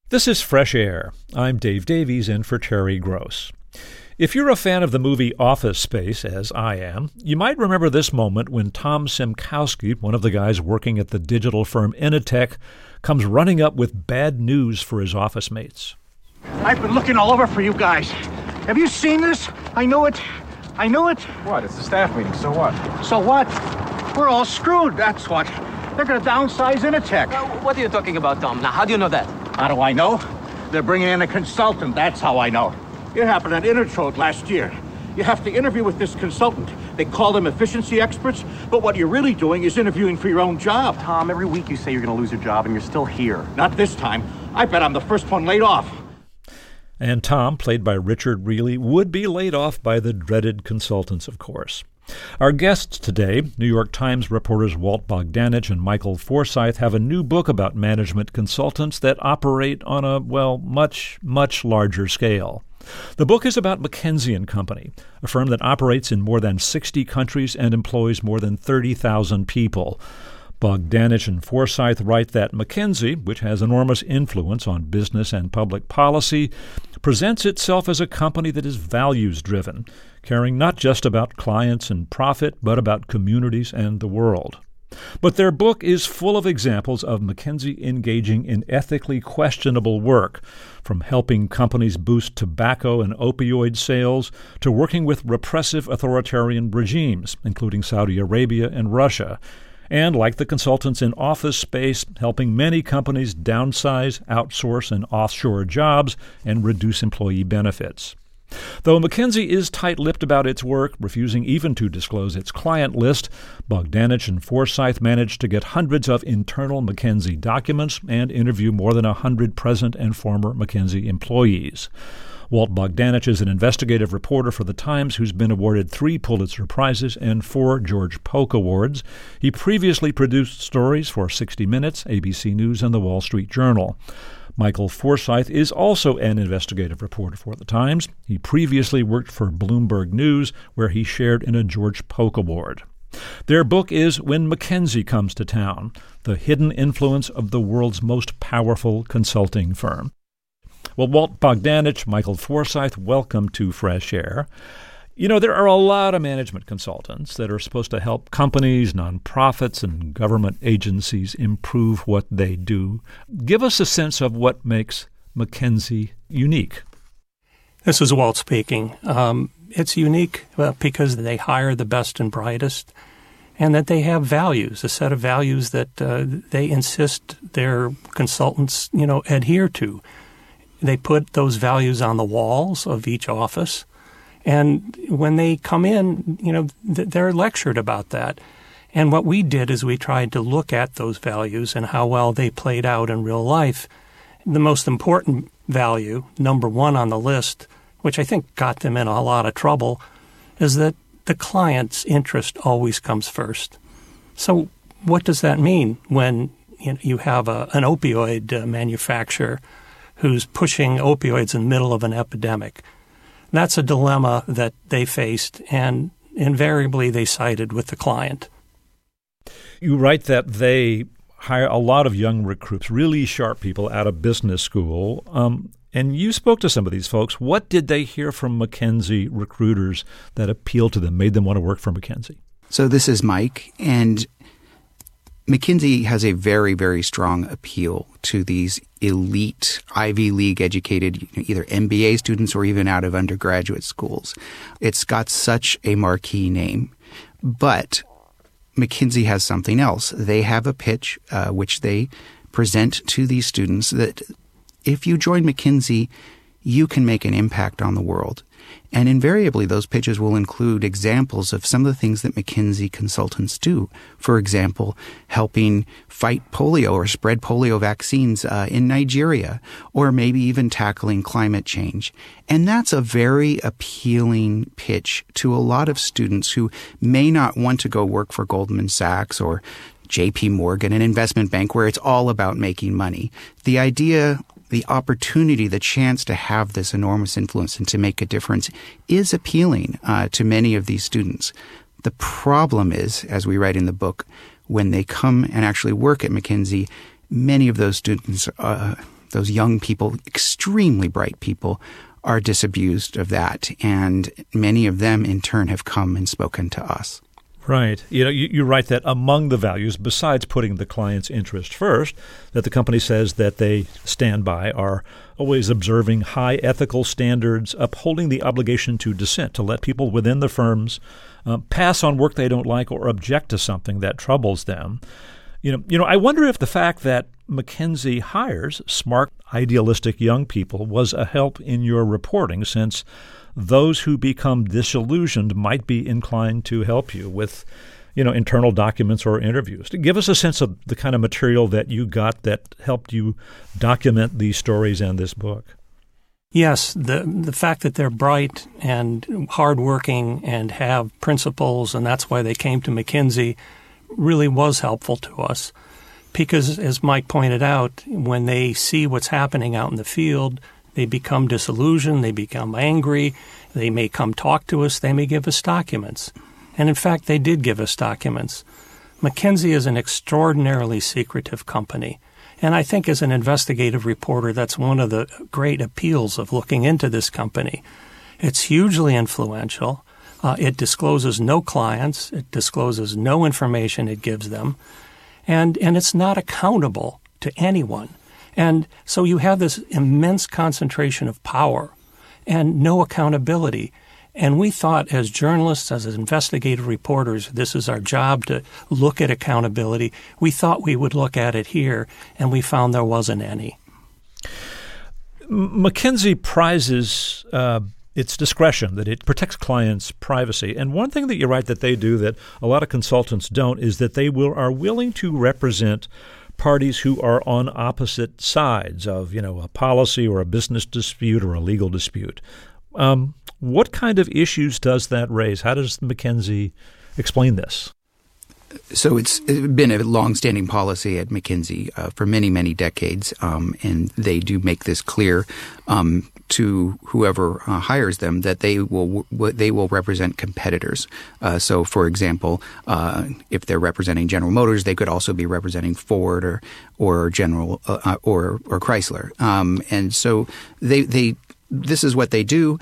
This is Fresh Air. I'm Dave Davies in for Terry Gross. If you're a fan of the movie Office Space, as I am, you might remember this moment when Tom Simkowski, one of the guys working at the digital firm Initech, comes running up with bad news for his office mates. I've been looking all over for you guys. Have you seen this? I know it. What? It's a staff meeting, so what? So what? We're all screwed, that's what. They're going to downsize Initech. What are you talking about, Tom? Now, how do you know that? How do I know? They're bringing in a consultant, that's how I know. It happened at Intertrode last year. You have to interview with this consultant. They call them efficiency experts, but what you're really doing is interviewing for your own job. Tom, every week you say you're going to lose your job, and you're still here. Not this time. I bet I'm the first one laid off. And Tom, played by Richard Reilly, would be laid off by the dreaded consultants, of course. Our guests today, New York Times reporters Walt Bogdanich and Michael Forsythe, have a new book about management consultants that operate on a, much, much larger scale. The book is about McKinsey & Company, a firm that operates in more than 60 countries and employs more than 30,000 people. Bogdanich and Forsythe write that McKinsey, which has enormous influence on business and public policy, presents itself as a company that is values-driven, caring not just about clients and profit, but about communities and the world. But their book is full of examples of McKinsey engaging in ethically questionable work, from helping companies boost tobacco and opioid sales to working with repressive authoritarian regimes, including Saudi Arabia and Russia, and, like the consultants in Office Space, helping many companies downsize, outsource, and offshore jobs and reduce employee benefits. Though McKinsey is tight-lipped about its work, refusing even to disclose its client list, Bogdanich and Forsythe managed to get hundreds of internal McKinsey documents and interview more than 100 present and former McKinsey employees. Walt Bogdanich is an investigative reporter for The Times who's been awarded 3 Pulitzer Prizes and 4 George Polk Awards. He previously produced stories for 60 Minutes, ABC News, and The Wall Street Journal. Michael Forsythe is also an investigative reporter for The Times. He previously worked for Bloomberg News, where he shared in a George Polk Award. Their book is When McKinsey Comes to Town, The Hidden Influence of the World's Most Powerful Consulting Firm. Well, Walt Bogdanich, Michael Forsythe, welcome to Fresh Air. You know, there are a lot of management consultants that are supposed to help companies, nonprofits, and government agencies improve what they do. Give us a sense of what makes McKinsey unique. This is Walt speaking. It's unique because they hire the best and brightest, and that they have values, a set of values that they insist their consultants, adhere to. They put those values on the walls of each office. And when they come in, they're lectured about that. And what we did is we tried to look at those values and how well they played out in real life. The most important value, number one on the list, which I think got them in a lot of trouble, is that the client's interest always comes first. So what does that mean when you have an opioid manufacturer who's pushing opioids in the middle of an epidemic? That's a dilemma that they faced, and invariably they sided with the client. You write that they hire a lot of young recruits, really sharp people out of business school. And you spoke to some of these folks. What did they hear from McKinsey recruiters that appealed to them, made them want to work for McKinsey? So this is Mike, and McKinsey has a very, very strong appeal to these elite Ivy League educated, either MBA students or even out of undergraduate schools. It's got such a marquee name. But McKinsey has something else. They have a pitch which they present to these students that if you join McKinsey, you can make an impact on the world. And invariably, those pitches will include examples of some of the things that McKinsey consultants do. For example, helping fight polio or spread polio vaccines in Nigeria, or maybe even tackling climate change. And that's a very appealing pitch to a lot of students who may not want to go work for Goldman Sachs or JP Morgan, an investment bank where it's all about making money. The idea, the opportunity, the chance to have this enormous influence and to make a difference is appealing to many of these students. The problem is, as we write in the book, when they come and actually work at McKinsey, many of those students, those young people, extremely bright people, are disabused of that. And many of them, in turn, have come and spoken to us. Right. You write that among the values, besides putting the client's interest first, that the company says that they stand by are always observing high ethical standards, upholding the obligation to dissent, to let people within the firms pass on work they don't like or object to something that troubles them. I wonder if the fact that McKinsey hires smart, idealistic young people was a help in your reporting, since those who become disillusioned might be inclined to help you with, internal documents or interviews. To give us a sense of the kind of material that you got that helped you document these stories and this book. Yes, the fact that they're bright and hardworking and have principles, and that's why they came to McKinsey, really was helpful to us. Because, as Mike pointed out, when they see what's happening out in the field, they become disillusioned, they become angry, they may come talk to us, they may give us documents. And in fact, they did give us documents. McKinsey is an extraordinarily secretive company. And I think as an investigative reporter, that's one of the great appeals of looking into this company. It's hugely influential. It discloses no clients. It discloses no information it gives them. And it's not accountable to anyone. And so you have this immense concentration of power and no accountability. And we thought as journalists, as investigative reporters, this is our job to look at accountability. We thought we would look at it here, and we found there wasn't any. McKinsey prizes its discretion, that it protects clients' privacy. And one thing that you write that they do that a lot of consultants don't is that they are willing to represent parties who are on opposite sides of, a policy or a business dispute or a legal dispute. What kind of issues does that raise? How does McKinsey explain this? So it's been a longstanding policy at McKinsey for many, many decades, and they do make this clear to whoever hires them that they will represent competitors. So, for example, if they're representing General Motors, they could also be representing Ford or General or Chrysler, and so this is what they do,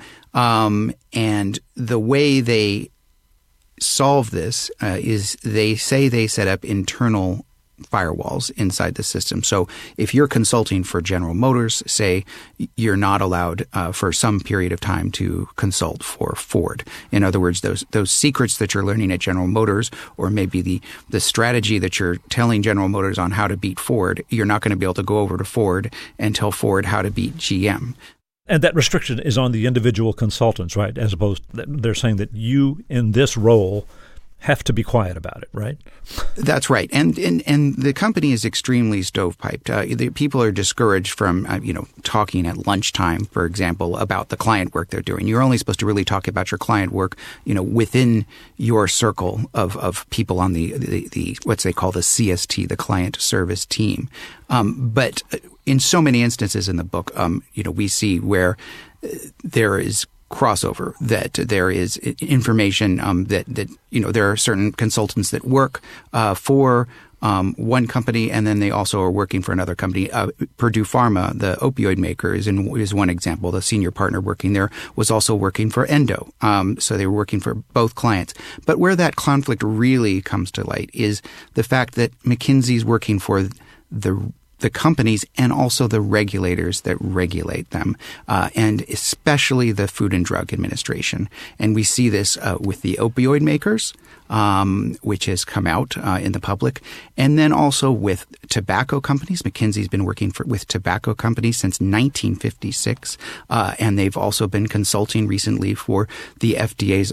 and the way they solve this is they say they set up internal firewalls inside the system. So if you're consulting for General Motors, say you're not allowed for some period of time to consult for Ford. In other words, those secrets that you're learning at General Motors, or maybe the strategy that you're telling General Motors on how to beat Ford, you're not going to be able to go over to Ford and tell Ford how to beat GM. And that restriction is on the individual consultants, right? As opposed, they're saying that you in this role have to be quiet about it, right? That's right. And the company is extremely stovepiped. The people are discouraged from, talking at lunchtime, for example, about the client work they're doing. You're only supposed to really talk about your client work, within your circle of people on the what they call the CST, the client service team. But in so many instances in the book, we see where there is crossover, that there is information that there are certain consultants that work for one company, and then they also are working for another company. Purdue Pharma, the opioid maker, is one example. The senior partner working there was also working for Endo. So they were working for both clients. But where that conflict really comes to light is the fact that McKinsey's working for the companies and also the regulators that regulate them, and especially the Food and Drug Administration. And we see this with the opioid makers, which has come out in the public, and then also with tobacco companies. McKinsey's been working with tobacco companies since 1956, and they've also been consulting recently for the FDA's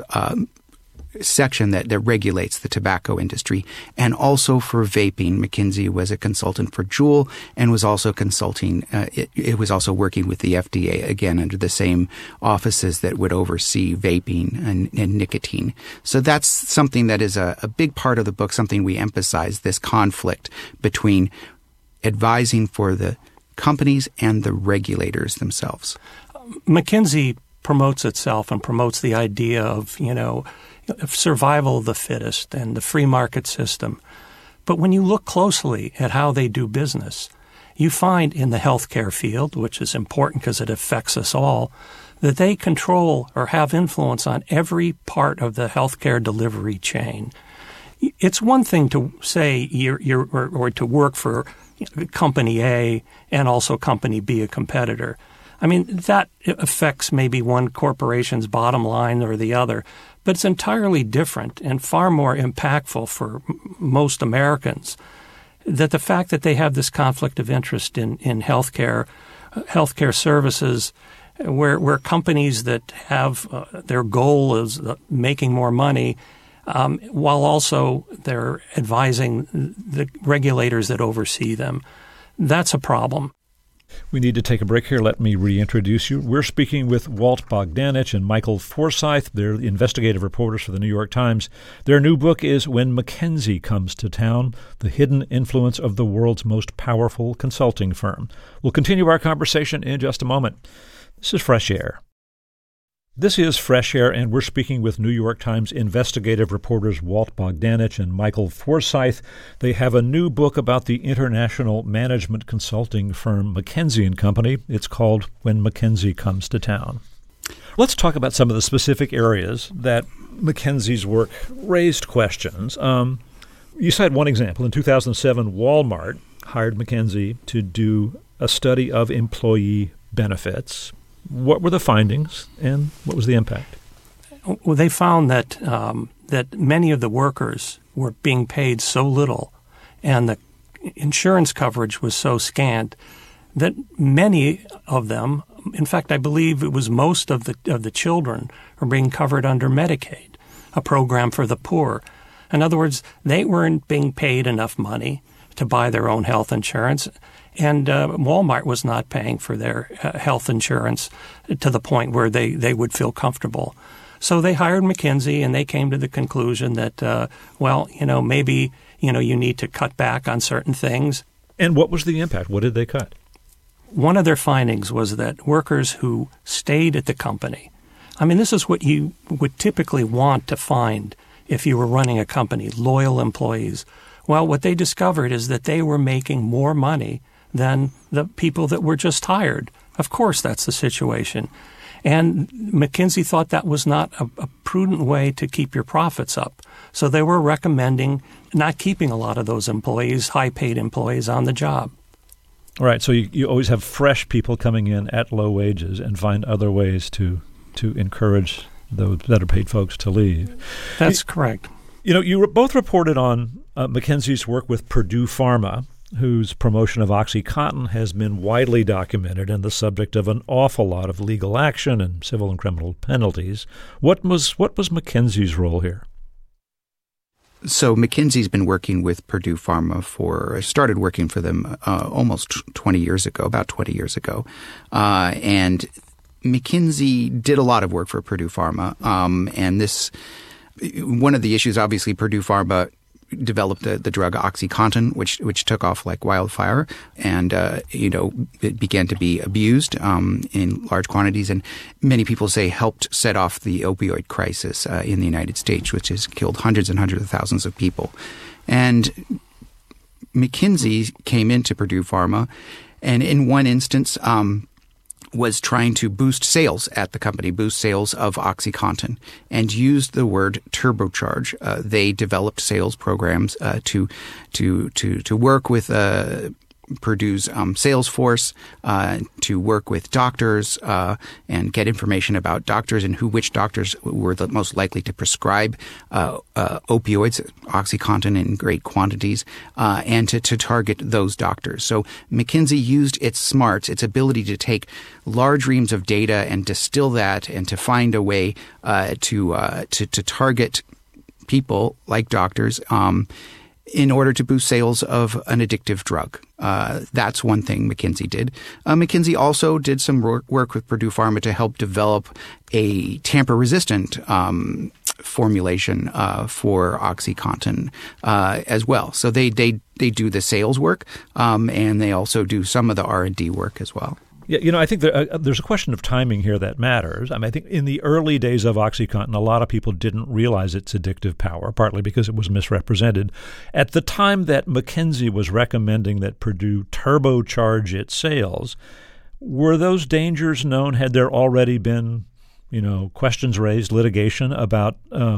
section that regulates the tobacco industry, and also for vaping. McKinsey was a consultant for Juul and was also consulting. It was also working with the FDA, again under the same offices that would oversee vaping and nicotine. So that's something that is a big part of the book. Something we emphasize, this conflict between advising for the companies and the regulators themselves. McKinsey promotes itself and promotes the idea of survival of the fittest and the free market system. But when you look closely at how they do business, you find in the healthcare field, which is important because it affects us all, that they control or have influence on every part of the healthcare delivery chain. It's one thing to say or to work for company A and also company B, a competitor. I mean, that affects maybe one corporation's bottom line or the other, but it's entirely different and far more impactful for most Americans that the fact that they have this conflict of interest in healthcare services, where companies that have their goal is making more money, while also they're advising the regulators that oversee them. That's a problem. We need to take a break here. Let me reintroduce you. We're speaking with Walt Bogdanich and Michael Forsythe. They're investigative reporters for the New York Times. Their new book is When McKinsey Comes to Town, The Hidden Influence of the World's Most Powerful Consulting Firm. We'll continue our conversation in just a moment. This is Fresh Air. This is Fresh Air, and we're speaking with New York Times investigative reporters Walt Bogdanich and Michael Forsythe. They have a new book about the international management consulting firm McKinsey & Company. It's called When McKinsey Comes to Town. Let's talk about some of the specific areas that McKinsey's work raised questions. You cite one example. In 2007, Walmart hired McKinsey to do a study of employee benefits. What were the findings, and what was the impact? Well, they found that that many of the workers were being paid so little, and the insurance coverage was so scant that many of them, in fact, I believe it was most of the children, are being covered under Medicaid, a program for the poor. In other words, they weren't being paid enough money to buy their own health insurance. And Walmart was not paying for their health insurance to the point where they would feel comfortable. So they hired McKinsey, and they came to the conclusion that, maybe, you need to cut back on certain things. And what was the impact? What did they cut? One of their findings was that workers who stayed at the company, I mean, this is what you would typically want to find if you were running a company, loyal employees. Well, what they discovered is that they were making more money than the people that were just hired. Of course, that's the situation. And McKinsey thought that was not a prudent way to keep your profits up. So they were recommending not keeping a lot of those employees, high-paid employees, on the job. All right. So you always have fresh people coming in at low wages and find other ways to encourage those better paid folks to leave. That's correct. You both reported on McKinsey's work with Purdue Pharma, whose promotion of OxyContin has been widely documented and the subject of an awful lot of legal action and civil and criminal penalties. What was McKinsey's role here? So McKinsey's been working with Purdue Pharma started working for them almost 20 years ago, about 20 years ago. And McKinsey did a lot of work for Purdue Pharma. One of the issues, obviously, Purdue Pharma developed the drug OxyContin, which took off like wildfire, and it began to be abused in large quantities, and many people say helped set off the opioid crisis in the United States, which has killed hundreds and hundreds of thousands of people. And McKinsey came into Purdue Pharma, and in one instance was trying to boost sales at the company, boost sales of OxyContin, and used the word turbocharge. They developed sales programs to work with Purdue's sales force, to work with doctors and get information about doctors and which doctors were the most likely to prescribe opioids, OxyContin in great quantities, and to target those doctors. So McKinsey used its smarts, its ability to take large reams of data and distill that and to find a way to target people like doctors in order to boost sales of an addictive drug. That's one thing McKinsey did. McKinsey also did some work with Purdue Pharma to help develop a tamper-resistant formulation for OxyContin as well. So they do the sales work, and they also do some of the R&D work as well. Yeah, I think there's a question of timing here that matters. I think in the early days of OxyContin, a lot of people didn't realize its addictive power, partly because it was misrepresented. At the time that McKinsey was recommending that Purdue turbocharge its sales, were those dangers known? Had there already been, questions raised, litigation about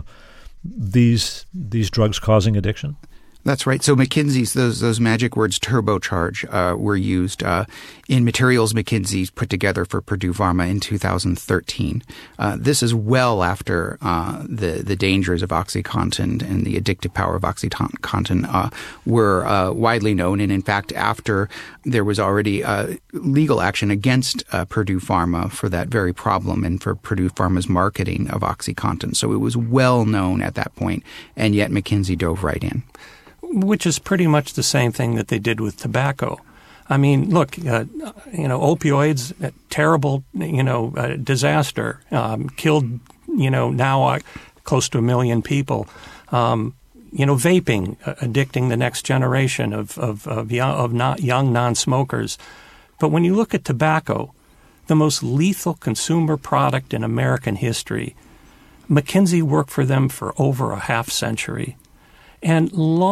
these drugs causing addiction? That's right. So McKinsey's, those magic words turbocharge were used in materials McKinsey put together for Purdue Pharma in 2013. This is well after the dangers of OxyContin and the addictive power of OxyContin were widely known. And in fact, after there was already legal action against Purdue Pharma for that very problem and for Purdue Pharma's marketing of OxyContin. So it was well known at that point, and yet McKinsey dove right in. Which is pretty much the same thing that they did with tobacco. I mean, look, opioids, terrible, disaster, killed, now close to 1 million people. Vaping, addicting the next generation of young non-smokers. But when you look at tobacco, the most lethal consumer product in American history, McKinsey worked for them for over a half century. And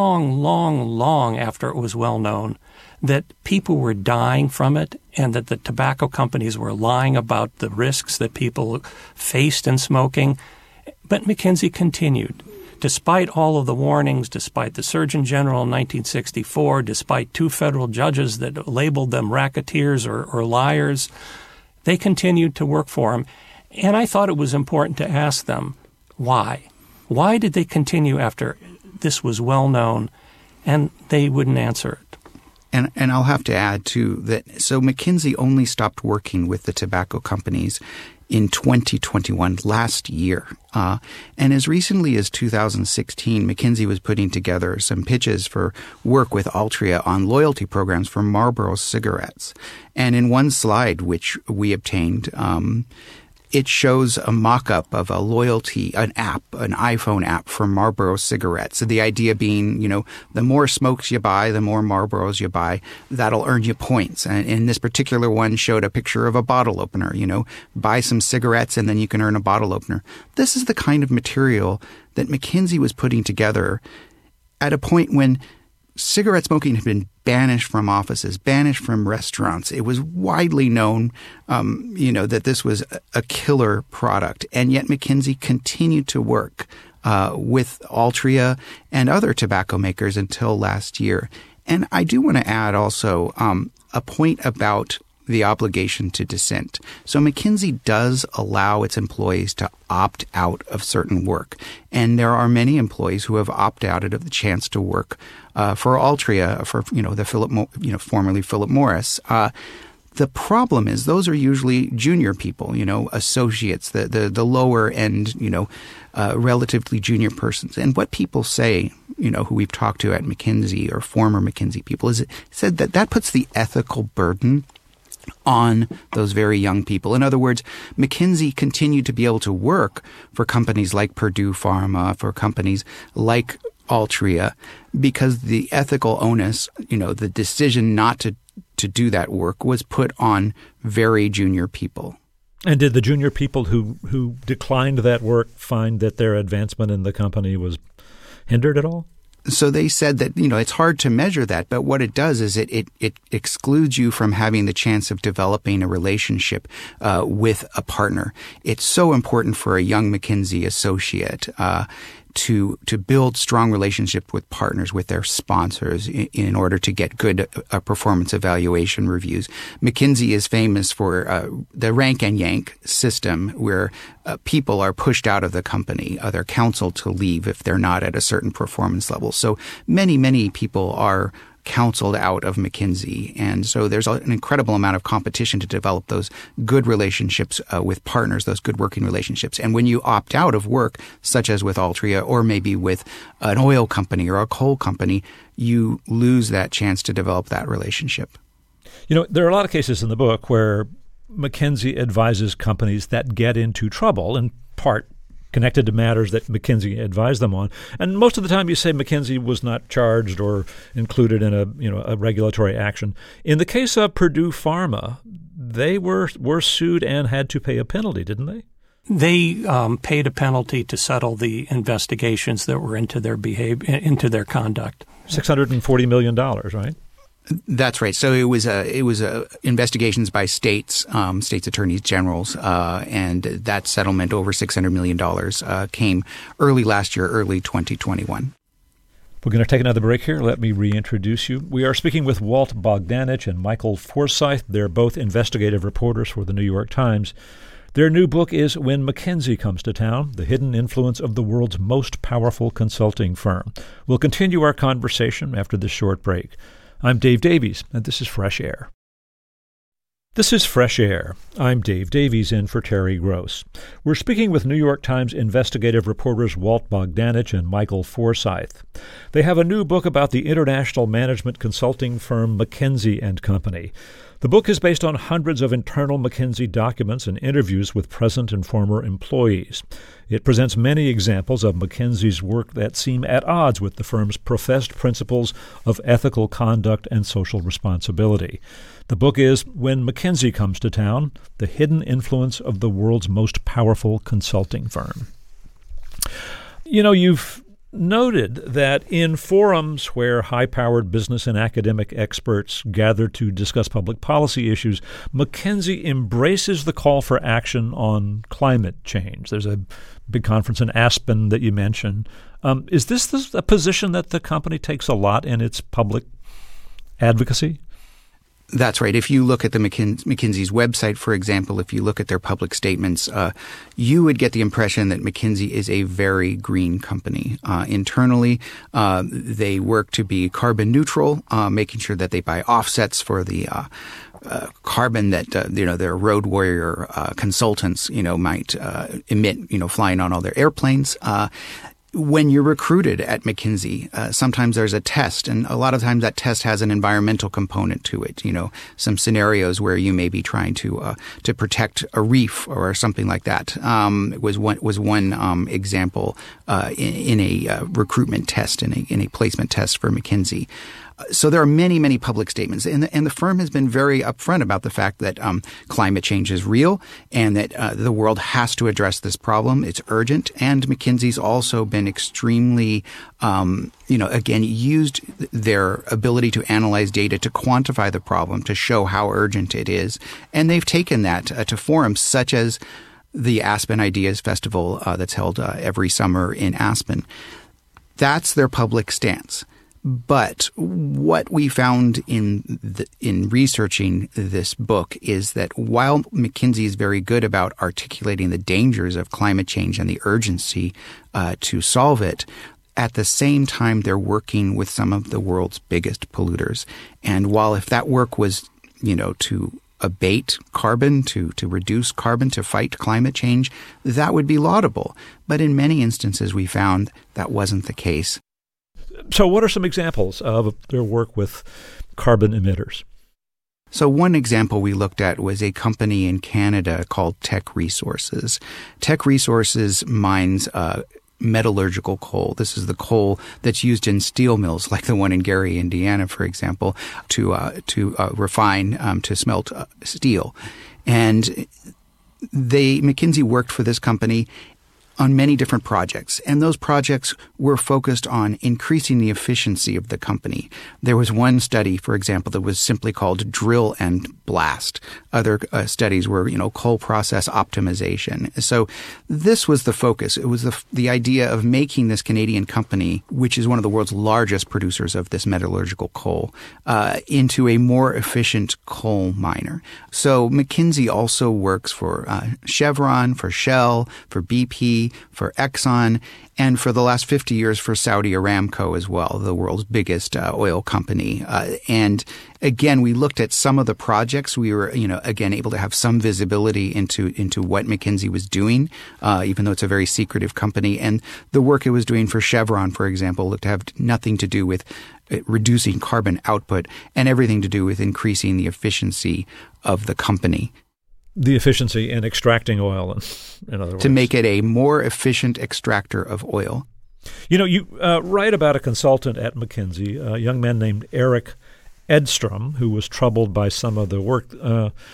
long after it was well known that people were dying from it and that the tobacco companies were lying about the risks that people faced in smoking. But McKinsey continued. Despite all of the warnings, despite the Surgeon General in 1964, despite 2 federal judges that labeled them racketeers or liars, they continued to work for him. And I thought it was important to ask them why. Why did they continue after this was well known? And they wouldn't answer it. And I'll have to add, too, that so McKinsey only stopped working with the tobacco companies in 2021, last year. And as recently as 2016, McKinsey was putting together some pitches for work with Altria on loyalty programs for Marlboro cigarettes. And in one slide, which we obtained, it shows a mock-up of an app, an iPhone app for Marlboro cigarettes. So the idea being, the more smokes you buy, the more Marlboros you buy, that'll earn you points. And this particular one showed a picture of a bottle opener, buy some cigarettes and then you can earn a bottle opener. This is the kind of material that McKinsey was putting together at a point when cigarette smoking had been banished from offices, banished from restaurants. It was widely known, that this was a killer product. And yet McKinsey continued to work with Altria and other tobacco makers until last year. And I do want to add also a point about the obligation to dissent. So McKinsey does allow its employees to opt out of certain work. And there are many employees who have opted out of the chance to work for Altria, for, formerly Philip Morris. The problem is those are usually junior people, associates, the lower end, relatively junior persons. And what people say, who we've talked to at McKinsey or former McKinsey people, is said that puts the ethical burden on those very young people. In other words, McKinsey continued to be able to work for companies like Purdue Pharma, for companies like Altria, because the ethical onus, the decision not to do that work was put on very junior people. And did the junior people who declined that work find that their advancement in the company was hindered at all? So they said that, it's hard to measure that, but what it does is it excludes you from having the chance of developing a relationship with a partner. It's so important for a young McKinsey associate to build strong relationships with partners, with their sponsors, in order to get good performance evaluation reviews. McKinsey is famous for the rank and yank system, where people are pushed out of the company. They're counseled to leave if they're not at a certain performance level. So many people are counseled out of McKinsey. And so there's an incredible amount of competition to develop those good relationships with partners, those good working relationships. And when you opt out of work, such as with Altria or maybe with an oil company or a coal company, you lose that chance to develop that relationship. There are a lot of cases in the book where McKinsey advises companies that get into trouble, in part connected to matters that McKinsey advised them on. And most of the time you say McKinsey was not charged or included in a regulatory action. In the case of Purdue Pharma, they were sued and had to pay a penalty, didn't they? They paid a penalty to settle the investigations that were into their into their conduct. $640 million, right? That's right. So it was investigations by states attorneys generals, and that settlement over $600 million came early last year, early 2021. We're going to take another break here. Let me reintroduce you. We are speaking with Walt Bogdanich and Michael Forsythe. They're both investigative reporters for the New York Times. Their new book is When McKinsey Comes to Town, The Hidden Influence of the World's Most Powerful Consulting Firm. We'll continue our conversation after this short break. I'm Dave Davies, and this is Fresh Air. This is Fresh Air. I'm Dave Davies in for Terry Gross. We're speaking with New York Times investigative reporters Walt Bogdanich and Michael Forsythe. They have a new book about the international management consulting firm McKinsey & Company. The book is based on hundreds of internal McKinsey documents and interviews with present and former employees. It presents many examples of McKinsey's work that seem at odds with the firm's professed principles of ethical conduct and social responsibility. The book is When McKinsey Comes to Town, The Hidden Influence of the World's Most Powerful Consulting Firm. You know, you've noted that in forums where high-powered business and academic experts gather to discuss public policy issues, McKinsey embraces the call for action on climate change. There's a big conference in Aspen that you mentioned. Is this a position that the company takes a lot in its public advocacy? That's right. If you look at the McKinsey's website, for example, if you look at their public statements, you would get the impression that McKinsey is a very green company. Internally, they work to be carbon neutral, making sure that they buy offsets for the carbon that their road warrior consultants might emit flying on all their airplanes. When you're recruited at McKinsey, sometimes there's a test, and a lot of times that test has an environmental component to it. Some scenarios where you may be trying to protect a reef or something like that. Was one example in a recruitment test, in a placement test for McKinsey. So there are many, many public statements, and the firm has been very upfront about the fact that climate change is real and that the world has to address this problem. It's urgent, and McKinsey's also been extremely, used their ability to analyze data to quantify the problem, to show how urgent it is, and they've taken that to forums such as the Aspen Ideas Festival that's held every summer in Aspen. That's their public stance. But what we found in researching this book is that while McKinsey is very good about articulating the dangers of climate change and the urgency to solve it, at the same time they're working with some of the world's biggest polluters. And while if that work was, to abate carbon, to reduce carbon, to fight climate change, that would be laudable. But in many instances we found that wasn't the case. So what are some examples of their work with carbon emitters? So one example we looked at was a company in Canada called Teck Resources. Teck Resources mines metallurgical coal. This is the coal that's used in steel mills, like the one in Gary, Indiana, for example, to refine, to smelt steel. And McKinsey worked for this company on many different projects, and those projects were focused on increasing the efficiency of the company. There was one study, for example, that was simply called Drill and Blast. Other studies were, coal process optimization. So this was the focus. It was the idea of making this Canadian company, which is one of the world's largest producers of this metallurgical coal, into a more efficient coal miner. So McKinsey also works for Chevron, for Shell, for BP, for Exxon, and for the last 50 years for Saudi Aramco as well, the world's biggest oil company. And again, we looked at some of the projects. We were, again, able to have some visibility into what McKinsey was doing, even though it's a very secretive company. And the work it was doing for Chevron, for example, looked to have nothing to do with reducing carbon output and everything to do with increasing the efficiency of the company. The efficiency in extracting oil, in other words. To make it a more efficient extractor of oil. You write about a consultant at McKinsey, a young man named Eric Edstrom, who was troubled by some of the work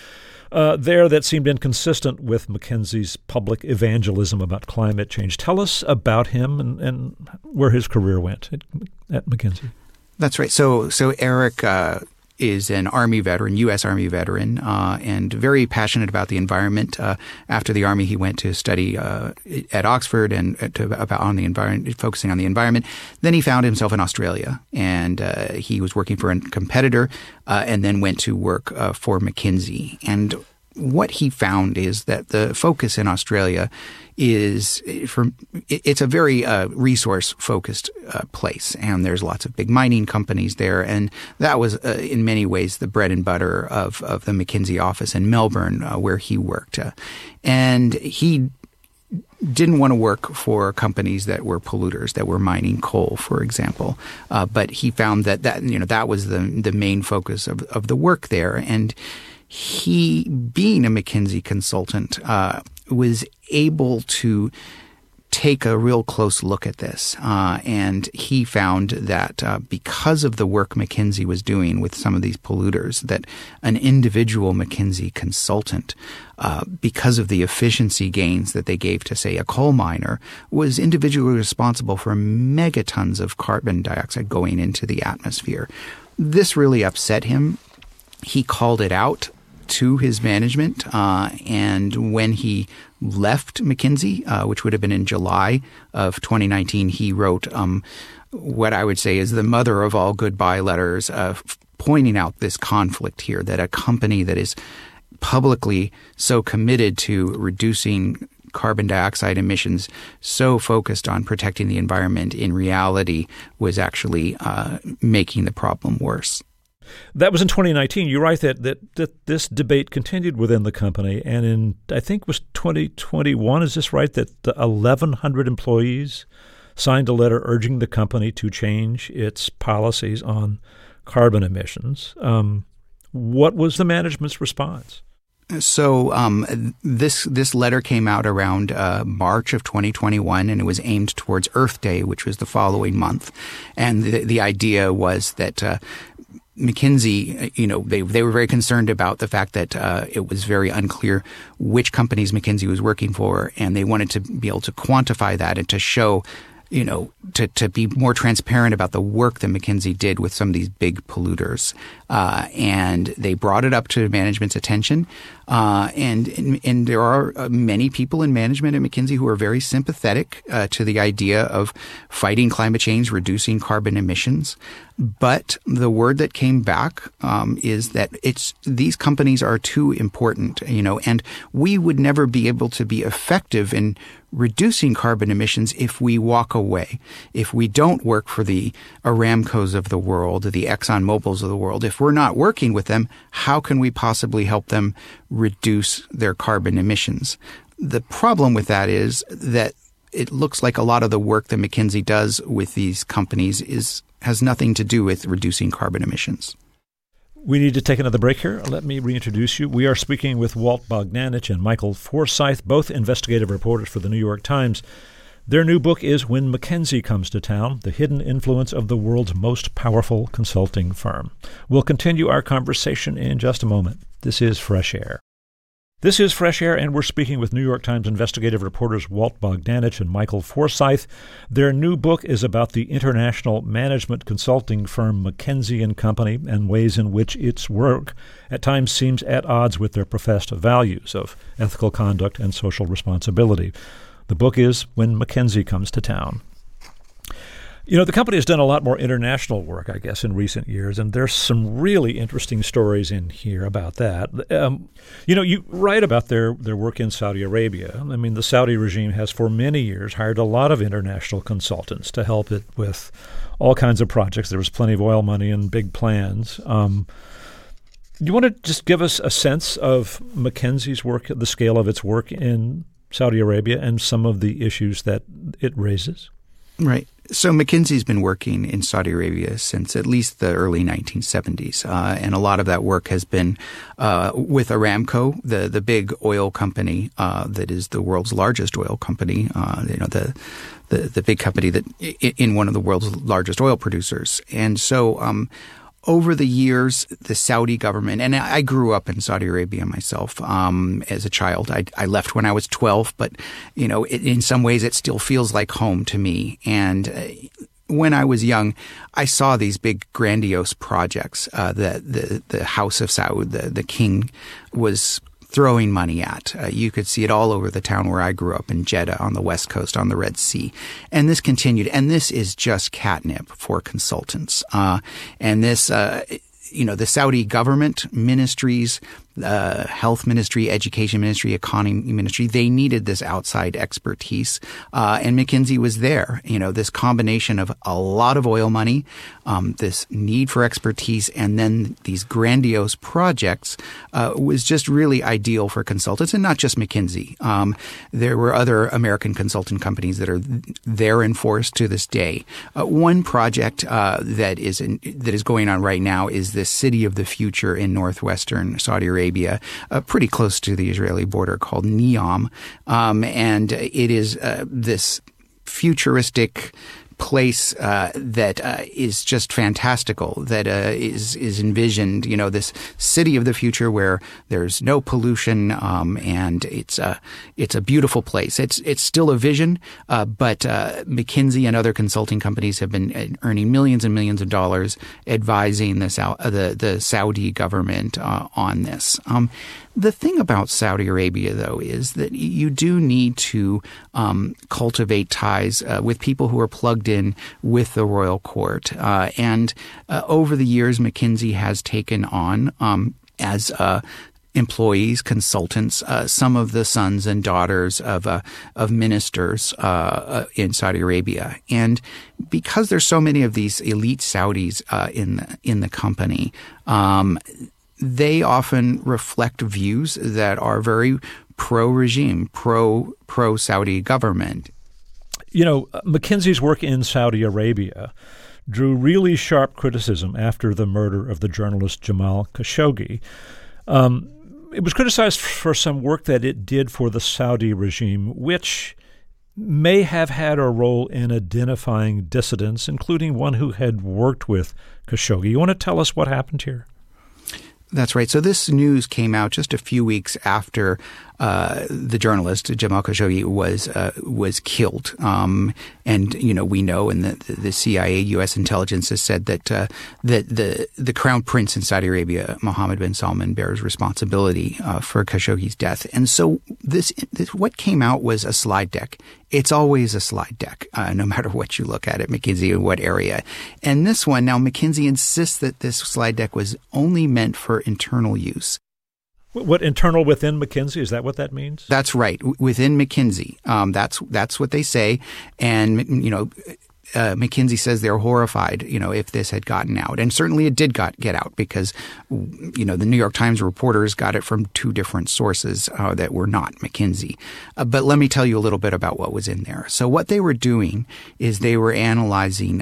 there that seemed inconsistent with McKenzie's public evangelism about climate change. Tell us about him and where his career went at McKinsey. That's right. So Eric is an Army veteran, U.S. Army veteran, and very passionate about the environment. After the Army, he went to study at Oxford and on the environment, focusing on the environment. Then he found himself in Australia, and he was working for a competitor, and then went to work for McKinsey. And what he found is that the focus in Australia is it's a very resource-focused place, and there's lots of big mining companies there, and that was in many ways the bread and butter of the McKinsey office in Melbourne, where he worked, and he didn't want to work for companies that were polluters, that were mining coal, for example, but he found that was the main focus of the work there, and he, being a McKinsey consultant, was able to take a real close look at this. And he found that because of the work McKinsey was doing with some of these polluters, that an individual McKinsey consultant, because of the efficiency gains that they gave to, say, a coal miner, was individually responsible for megatons of carbon dioxide going into the atmosphere. This really upset him. He called it out to his management, and when he left McKinsey, which would have been in July of 2019, he wrote what I would say is the mother of all goodbye letters, pointing out this conflict here, that a company that is publicly so committed to reducing carbon dioxide emissions, so focused on protecting the environment, in reality was actually making the problem worse. That was in 2019. You write that this debate continued within the company, and in, I think it was 2021, is this right, that 1,100 employees signed a letter urging the company to change its policies on carbon emissions. What was the management's response? So this letter came out around March of 2021, and it was aimed towards Earth Day, which was the following month. And the idea was that McKinsey, they were very concerned about the fact that it was very unclear which companies McKinsey was working for, and they wanted to be able to quantify that and to show, to be more transparent about the work that McKinsey did with some of these big polluters. And they brought it up to management's attention. And there are many people in management at McKinsey who are very sympathetic to the idea of fighting climate change, reducing carbon emissions. But the word that came back is that these companies are too important, and we would never be able to be effective in reducing carbon emissions if we walk away, if we don't work for the Aramcos of the world, the ExxonMobils of the world. If we're not working with them, how can we possibly help them reduce their carbon emissions? The problem with that is that it looks like a lot of the work that McKinsey does with these companies has nothing to do with reducing carbon emissions. We need to take another break here. Let me reintroduce you. We are speaking with Walt Bogdanich and Michael Forsyth, both investigative reporters for the New York Times. Their new book is When McKinsey Comes to Town, The Hidden Influence of the World's Most Powerful Consulting Firm. We'll continue our conversation in just a moment. This is Fresh Air. This is Fresh Air, and we're speaking with New York Times investigative reporters Walt Bogdanich and Michael Forsyth. Their new book is about the international management consulting firm McKinsey & Company and ways in which its work at times seems at odds with their professed values of ethical conduct and social responsibility. The book is When McKinsey Comes to Town. The company has done a lot more international work, I guess, in recent years, and there's some really interesting stories in here about that. You write about their work in Saudi Arabia. I mean, the Saudi regime has for many years hired a lot of international consultants to help it with all kinds of projects. There was plenty of oil money and big plans. Do you want to just give us a sense of McKinsey's work, the scale of its work in Saudi Arabia, and some of the issues that it raises? Right. So McKinsey's been working in Saudi Arabia since at least the early 1970s, and a lot of that work has been with Aramco, the big oil company that is the world's largest oil company. The big company that in one of the world's largest oil producers, and so over the years, the Saudi government, and I grew up in Saudi Arabia myself as a child. I left when I was 12, but, in some ways it still feels like home to me. And when I was young, I saw these big grandiose projects that the House of Saud, the king, was throwing money at. You could see it all over the town where I grew up in Jeddah on the West Coast on the Red Sea. And this continued. And this is just catnip for consultants. And this, the Saudi government, ministries, health ministry, education ministry, economy ministry, they needed this outside expertise. And McKinsey was there. This combination of a lot of oil money, this need for expertise, and then these grandiose projects was just really ideal for consultants, and not just McKinsey. There were other American consultant companies that are there in force to this day. One project that is going on right now is this city of the future in northwestern Saudi Arabia, pretty close to the Israeli border, called Neom. And it is this futuristic place that is just fantastical, that is envisioned, this city of the future where there's no pollution, and it's a beautiful place. It's still a vision, but McKinsey and other consulting companies have been earning millions and millions of dollars advising the Saudi government on this. The thing about Saudi Arabia, though, is that you do need to cultivate ties with people who are plugged in with the royal court. And over the years, McKinsey has taken on as employees, consultants, some of the sons and daughters of ministers in Saudi Arabia. And because there's so many of these elite Saudis in the company, they often reflect views that are very pro-regime, pro-Saudi government. McKinsey's work in Saudi Arabia drew really sharp criticism after the murder of the journalist Jamal Khashoggi. It was criticized for some work that it did for the Saudi regime, which may have had a role in identifying dissidents, including one who had worked with Khashoggi. You want to tell us what happened here? That's right. So this news came out just a few weeks after the journalist Jamal Khashoggi was killed, and we know, and the CIA, U.S. intelligence has said that the crown prince in Saudi Arabia, Mohammed bin Salman, bears responsibility for Khashoggi's death. And so this what came out was a slide deck. It's always a slide deck, no matter what you look at McKinsey in what area. And this one, now McKinsey insists that this slide deck was only meant for internal use. What, internal within McKinsey? Is that what that means? That's right. Within McKinsey. That's what they say. And, McKinsey says they're horrified, if this had gotten out. And certainly it did get out because, the New York Times reporters got it from two different sources that were not McKinsey. But let me tell you a little bit about what was in there. So what they were doing is they were analyzing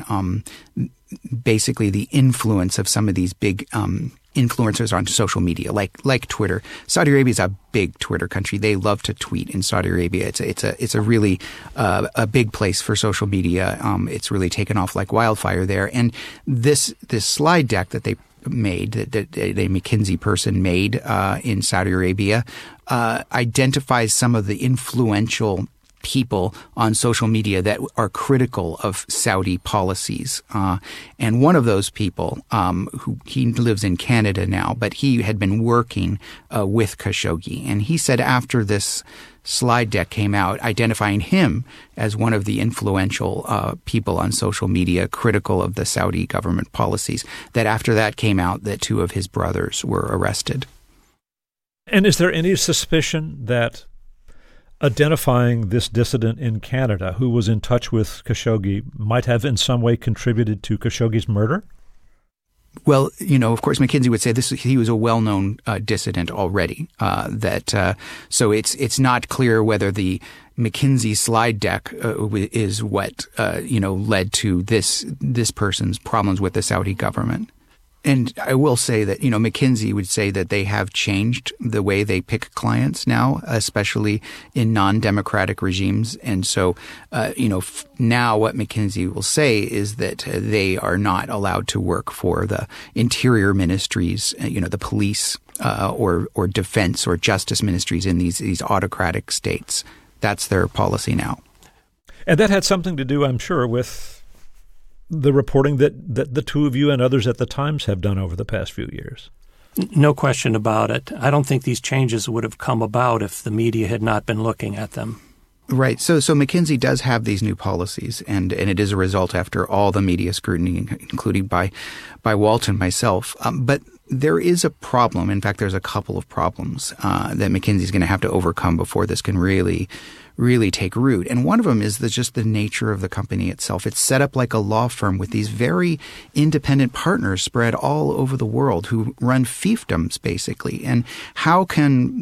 basically the influence of some of these big influencers on social media, like Twitter. Saudi Arabia is a big Twitter country. They love to tweet in Saudi Arabia. It's a really a big place for social media. It's really taken off like wildfire there. And this slide deck that they made, that a McKinsey person made in Saudi Arabia, identifies some of the influential people on social media that are critical of Saudi policies. And one of those people, who he lives in Canada now, but he had been working with Khashoggi. And he said after this slide deck came out, identifying him as one of the influential people on social media critical of the Saudi government policies, that after that came out that two of his brothers were arrested. And is there any suspicion that identifying this dissident in Canada who was in touch with Khashoggi might have in some way contributed to Khashoggi's murder? Well, of course, McKinsey would say he was a well-known dissident already. So it's not clear whether the McKinsey slide deck is what led to this person's problems with the Saudi government. And I will say that, McKinsey would say that they have changed the way they pick clients now, especially in non-democratic regimes. And so, now what McKinsey will say is that they are not allowed to work for the interior ministries, the police, or defense or justice ministries in these autocratic states. That's their policy now. And that had something to do, I'm sure, with the reporting that the two of you and others at the Times have done over the past few years. No question about it. I don't think these changes would have come about if the media had not been looking at them. Right. So McKinsey does have these new policies, and it is a result after all the media scrutiny, including by Walt and myself. But there is a problem. In fact, there's a couple of problems that McKinsey's going to have to overcome before this can really take root. And one of them is just the nature of the company itself. It's set up like a law firm with these very independent partners spread all over the world who run fiefdoms, basically. And how can,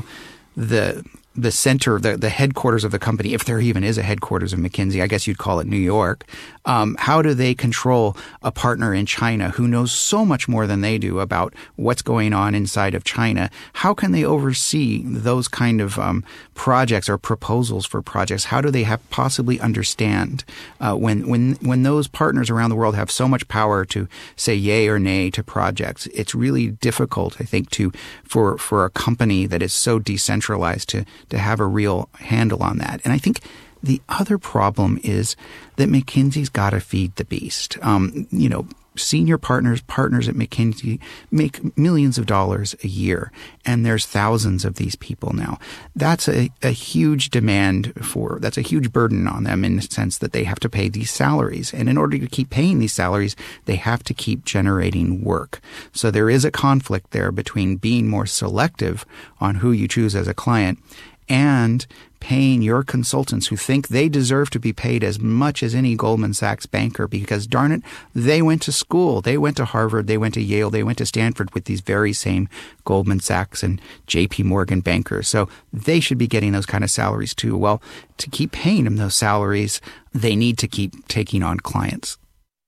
the center, the headquarters of the company, if there even is a headquarters of McKinsey, I guess you'd call it New York, how do they control a partner in China who knows so much more than they do about what's going on inside of China? How can they oversee those kind of projects or proposals for projects? How do they possibly understand when those partners around the world have so much power to say yay or nay to projects? It's really difficult, I think, for a company that is so decentralized to have a real handle on that. And I think the other problem is that McKinsey's got to feed the beast. Senior partners at McKinsey make millions of dollars a year, and there's thousands of these people now. That's a huge demand that's a huge burden on them in the sense that they have to pay these salaries. And in order to keep paying these salaries, they have to keep generating work. So there is a conflict there between being more selective on who you choose as a client and paying your consultants who think they deserve to be paid as much as any Goldman Sachs banker because, darn it, they went to school. They went to Harvard. They went to Yale. They went to Stanford with these very same Goldman Sachs and JP Morgan bankers. So they should be getting those kind of salaries too. Well, to keep paying them those salaries, they need to keep taking on clients.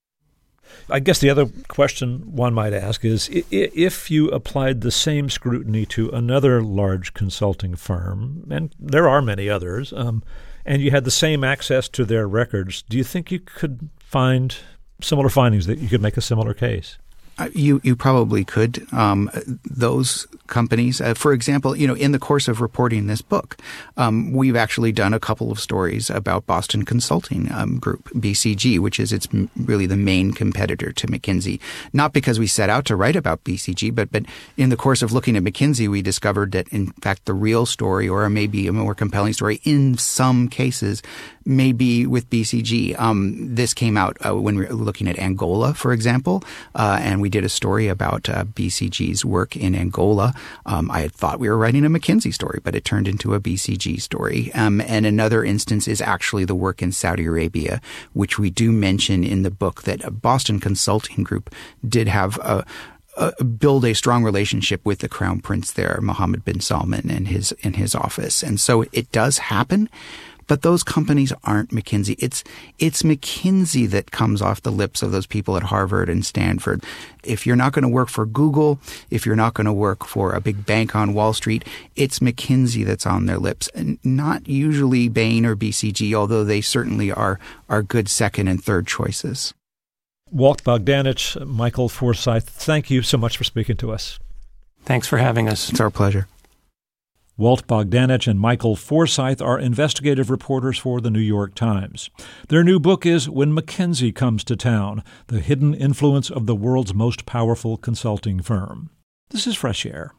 I guess the other question one might ask is, if you applied the same scrutiny to another large consulting firm, and there are many others, and you had the same access to their records, do you think you could find similar findings, that you could make a similar case? You probably could. Those companies, for example, in the course of reporting this book, we've actually done a couple of stories about Boston Consulting Group, BCG, which is really the main competitor to McKinsey. Not because we set out to write about BCG, but in the course of looking at McKinsey, we discovered that, in fact, the real story, or maybe a more compelling story in some cases, may be with BCG. This came out when we were looking at Angola, for example, and we did a story about BCG's work in Angola. I had thought we were writing a McKinsey story, but it turned into a BCG story. And another instance is actually the work in Saudi Arabia, which we do mention in the book, that Boston Consulting Group did have build a strong relationship with the Crown Prince there, Mohammed bin Salman, in his office. And so it does happen. But those companies aren't McKinsey. It's McKinsey that comes off the lips of those people at Harvard and Stanford. If you're not going to work for Google, if you're not going to work for a big bank on Wall Street, it's McKinsey that's on their lips, and not usually Bain or BCG, although they certainly are good second and third choices. Walt Bogdanich, Michael Forsyth, thank you so much for speaking to us. Thanks for having us. It's our pleasure. Walt Bogdanich and Michael Forsyth are investigative reporters for the New York Times. Their new book is When McKinsey Comes to Town, The Hidden Influence of the World's Most Powerful Consulting Firm. This is Fresh Air.